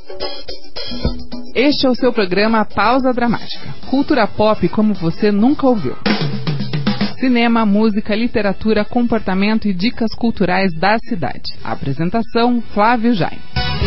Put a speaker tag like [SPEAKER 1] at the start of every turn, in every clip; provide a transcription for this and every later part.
[SPEAKER 1] Este é o seu programa Pausa Dramática. Cultura pop como você nunca ouviu. Cinema, música, literatura, comportamento e dicas culturais da cidade. A apresentação, Flávio Jaime.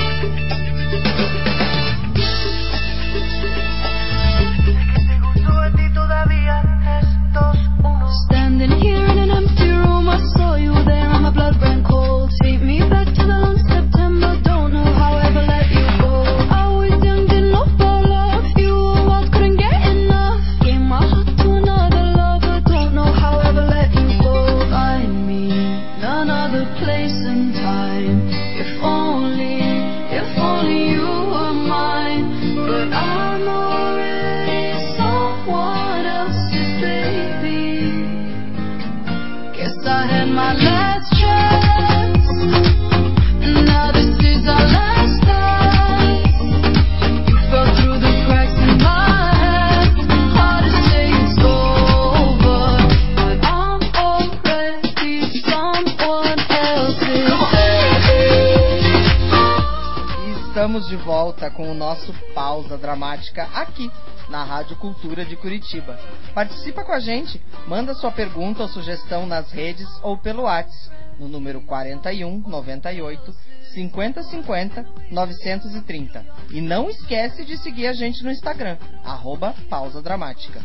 [SPEAKER 2] Standing here in an empty room, I saw you there and my blood ran cold. Take me back to the long September, don't know how I ever let you go. I was young, didn't know about love, you were wild, couldn't get enough. Gave my heart to another lover, don't know how I ever let you go. Find me in another place and time, if only you were mine. But I'm already someone else's baby. Guess I had my last chance, and now this is our last night. You fell through the cracks in my hands, hard to say it's over, but I'm already someone else's baby.
[SPEAKER 3] Estamos de volta com o nosso Pausa Dramática aqui na Rádio Cultura de Curitiba. Participa com a gente, manda sua pergunta ou sugestão nas redes ou pelo WhatsApp no número 41 98 50 50 930. E não esquece de seguir a gente no Instagram, @Pausa Dramática.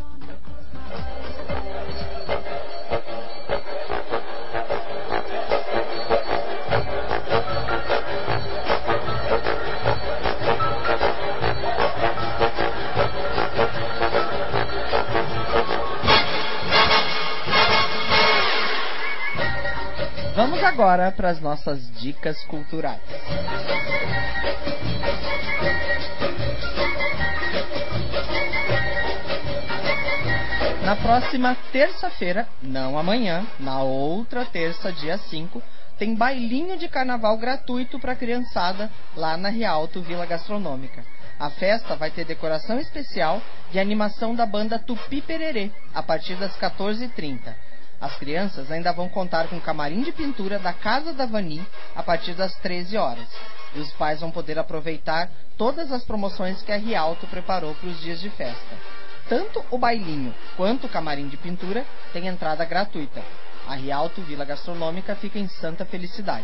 [SPEAKER 3] Vamos agora para as nossas dicas culturais. Na próxima terça-feira, não amanhã, na outra terça, dia 5, tem bailinho de carnaval gratuito para a criançada lá na Rialto Vila Gastronômica. A festa vai ter decoração especial e animação da banda Tupi Pererê, a partir das 14h30. As crianças ainda vão contar com camarim de pintura da Casa da Vani a partir das 13 horas. E os pais vão poder aproveitar todas as promoções que a Rialto preparou para os dias de festa. Tanto o bailinho quanto o camarim de pintura têm entrada gratuita. A Rialto Vila Gastronômica fica em Santa Felicidade.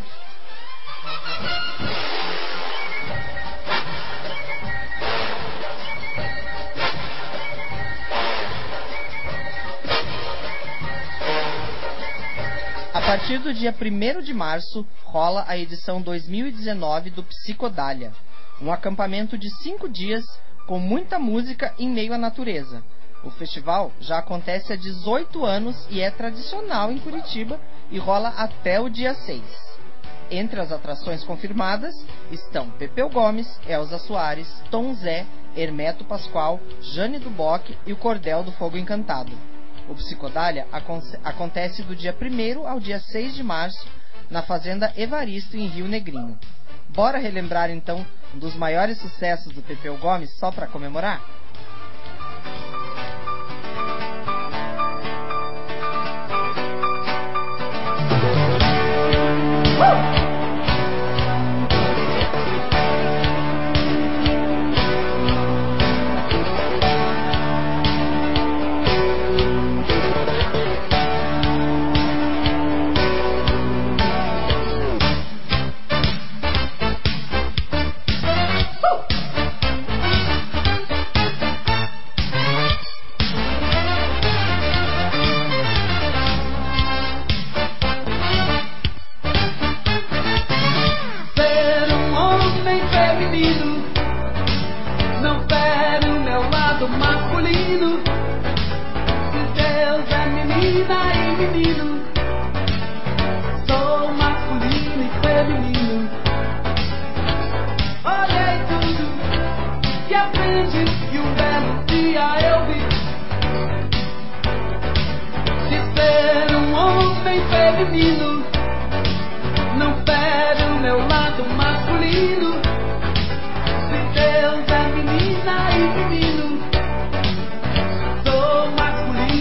[SPEAKER 3] A partir do dia 1º de março, rola a edição 2019 do Psicodália, um acampamento de 5 dias com muita música em meio à natureza. O festival já acontece há 18 anos e é tradicional em Curitiba e rola até o dia 6. Entre as atrações confirmadas estão Pepeu Gomes, Elza Soares, Tom Zé, Hermeto Pascoal, Jane do Bock e o Cordel do Fogo Encantado. O Psicodália acontece do dia 1º ao dia 6 de março na Fazenda Evaristo, em Rio Negrinho. Bora relembrar então um dos maiores sucessos do Pepeu Gomes só para comemorar?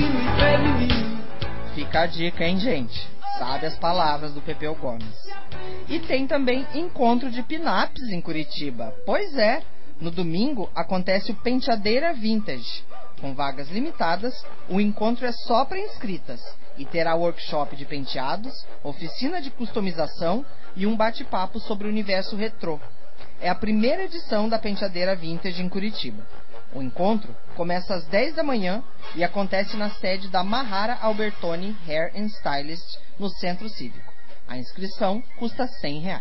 [SPEAKER 3] Fica a dica, hein, gente? Sabe as palavras do Pepeu Gomes. E tem também encontro de pin-ups em Curitiba. Pois é, no domingo acontece o Penteadeira Vintage. Com vagas limitadas, o encontro é só para inscritas e terá workshop de penteados, oficina de customização e um bate-papo sobre o universo retrô. É a primeira edição da Penteadeira Vintage em Curitiba. O encontro começa às 10 da manhã e acontece na sede da Mahara Albertoni Hair and Stylist, no Centro Cívico. A inscrição custa R$100.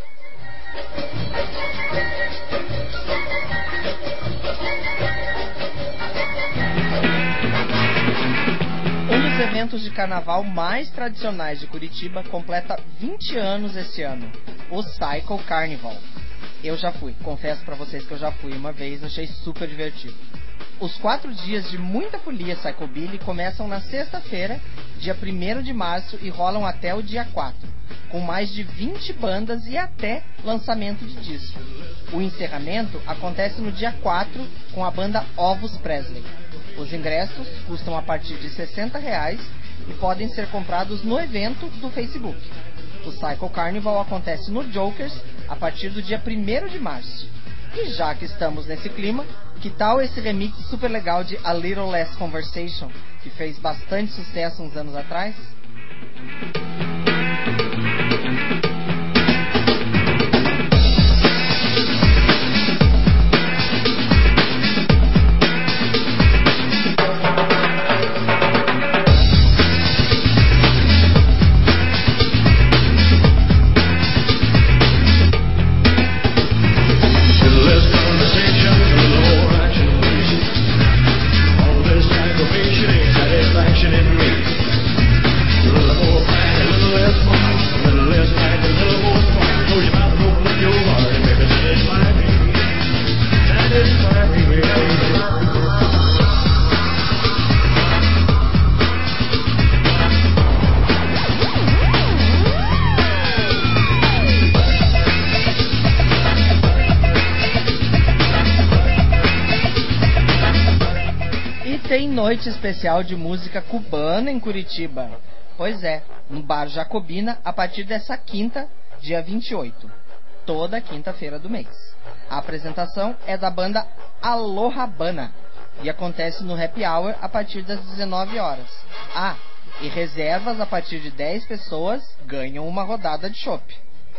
[SPEAKER 3] Um dos eventos de carnaval mais tradicionais de Curitiba completa 20 anos esse ano, o Cycle Carnival. Eu já fui, confesso pra vocês que eu já fui uma vez, achei super divertido. Os 4 dias de muita folia Psychobilly começam na sexta-feira, dia 1º de março, e rolam até o dia 4, com mais de 20 bandas e até lançamento de disco. O encerramento acontece no dia 4 com a banda Ovos Presley. Os ingressos custam a partir de R$60 e podem ser comprados no evento do Facebook. O Cycle Carnival acontece no Jokers a partir do dia 1º de março. E já que estamos nesse clima, que tal esse remix super legal de A Little Less Conversation, que fez bastante sucesso uns anos atrás? Tem noite especial de música cubana em Curitiba. Pois é, no Bar Jacobina, a partir dessa quinta, dia 28. Toda quinta-feira do mês. A apresentação é da banda Alohabana e acontece no Happy Hour a partir das 19 horas. Ah, e reservas a partir de 10 pessoas ganham uma rodada de chopp.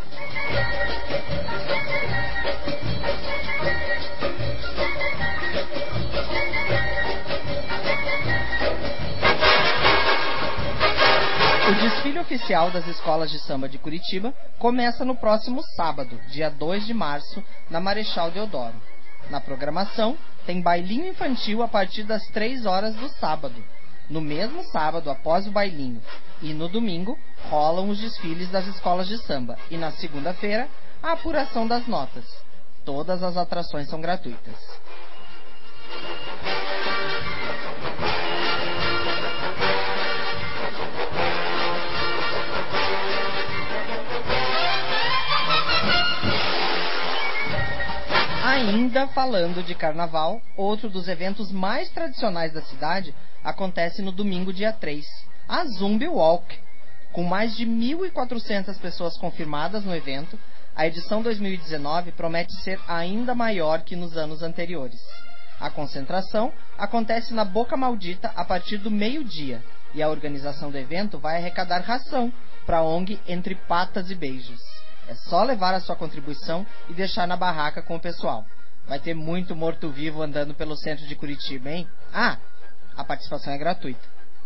[SPEAKER 3] O desfile oficial das escolas de samba de Curitiba começa no próximo sábado, dia 2 de março, na Marechal Deodoro. Na programação, tem bailinho infantil a partir das 3 horas do sábado. No mesmo sábado, após o bailinho, e no domingo, rolam os desfiles das escolas de samba. E na segunda-feira, a apuração das notas. Todas as atrações são gratuitas. Ainda falando de carnaval, outro dos eventos mais tradicionais da cidade acontece no domingo, dia 3, a Zumbi Walk. Com mais de 1.400 pessoas confirmadas no evento, a edição 2019 promete ser ainda maior que nos anos anteriores. A concentração acontece na Boca Maldita a partir do meio-dia, e a organização do evento vai arrecadar ração para a ONG Entre Patas e Beijos. É só levar a sua contribuição e deixar na barraca com o pessoal. Vai ter muito morto-vivo andando pelo centro de Curitiba, hein? Ah, a participação é gratuita.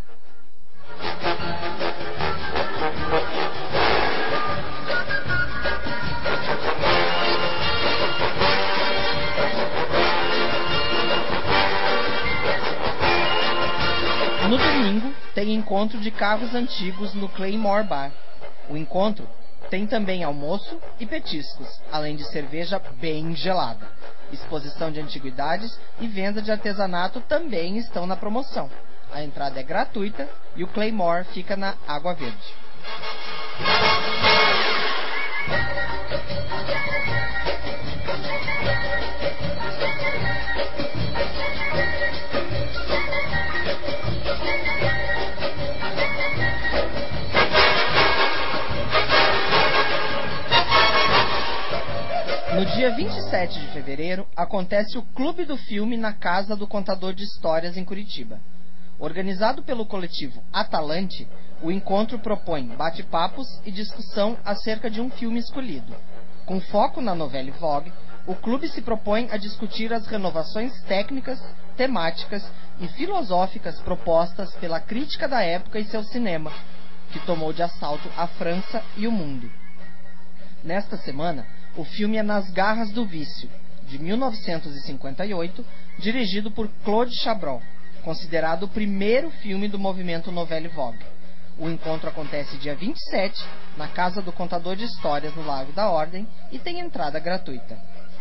[SPEAKER 3] No domingo, tem encontro de carros antigos no Claymore Bar. O encontro tem também almoço e petiscos, além de cerveja bem gelada. Exposição de antiguidades e venda de artesanato também estão na promoção. A entrada é gratuita e o Claymore fica na Água Verde. 27 de fevereiro, acontece o Clube do Filme na Casa do Contador de Histórias, em Curitiba. Organizado pelo coletivo Atalante, o encontro propõe bate-papos e discussão acerca de um filme escolhido. Com foco na novela Vogue, o clube se propõe a discutir as renovações técnicas, temáticas e filosóficas propostas pela crítica da época e seu cinema, que tomou de assalto a França e o mundo. Nesta semana, o filme é Nas Garras do Vício, de 1958, dirigido por Claude Chabrol, considerado o primeiro filme do movimento Nouvelle Vogue. O encontro acontece dia 27, na Casa do Contador de Histórias, no Largo da Ordem, e tem entrada gratuita.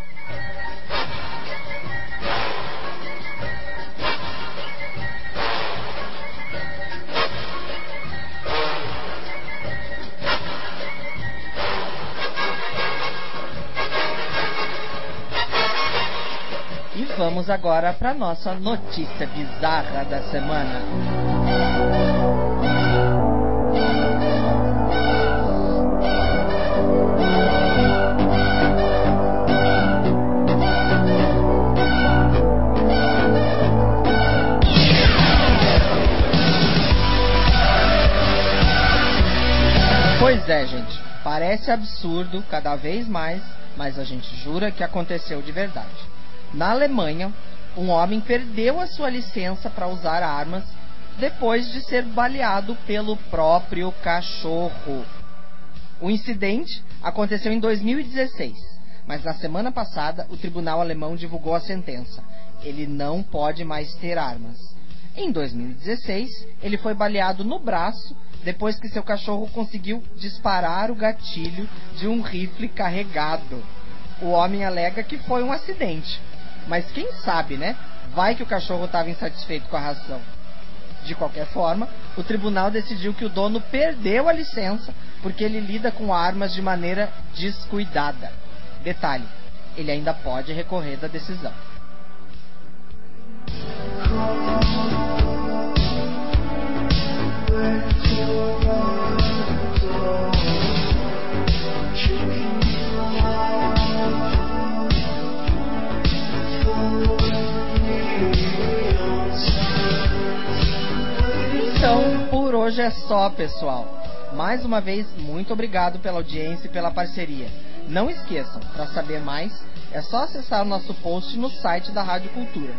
[SPEAKER 3] E vamos agora para nossa notícia bizarra da semana. Pois é, gente, parece absurdo cada vez mais, mas a gente jura que aconteceu de verdade. Na Alemanha, um homem perdeu a sua licença para usar armas depois de ser baleado pelo próprio cachorro. O incidente aconteceu em 2016, mas na semana passada o tribunal alemão divulgou a sentença. Ele não pode mais ter armas. Em 2016, ele foi baleado no braço depois que seu cachorro conseguiu disparar o gatilho de um rifle carregado. O homem alega que foi um acidente, mas quem sabe, né? Vai que o cachorro estava insatisfeito com a ração. De qualquer forma, o tribunal decidiu que o dono perdeu a licença porque ele lida com armas de maneira descuidada. Detalhe, ele ainda pode recorrer da decisão. Então, por hoje é só, pessoal. Mais uma vez, muito obrigado pela audiência e pela parceria. Não esqueçam, para saber mais, é só acessar o nosso post no site da Rádio Cultura,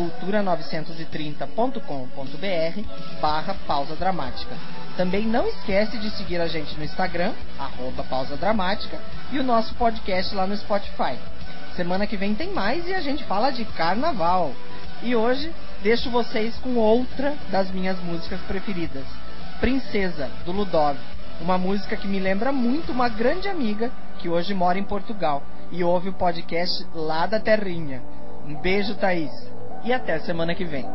[SPEAKER 3] cultura930.com.br/pausa dramática. Também não esquece de seguir a gente no Instagram, @pausa dramática, e o nosso podcast lá no Spotify. Semana que vem tem mais e a gente fala de carnaval. E hoje deixo vocês com outra das minhas músicas preferidas, Princesa, do Ludov. Uma música que me lembra muito uma grande amiga que hoje mora em Portugal e ouve o podcast lá da terrinha. Um beijo, Thaís, e até semana que vem.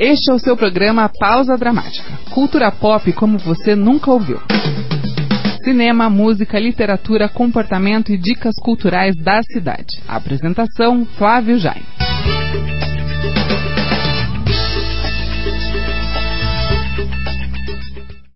[SPEAKER 1] Este é o seu programa Pausa Dramática. Cultura pop como você nunca ouviu. Cinema, música, literatura, comportamento e dicas culturais da cidade. Apresentação: Flávio Jaime.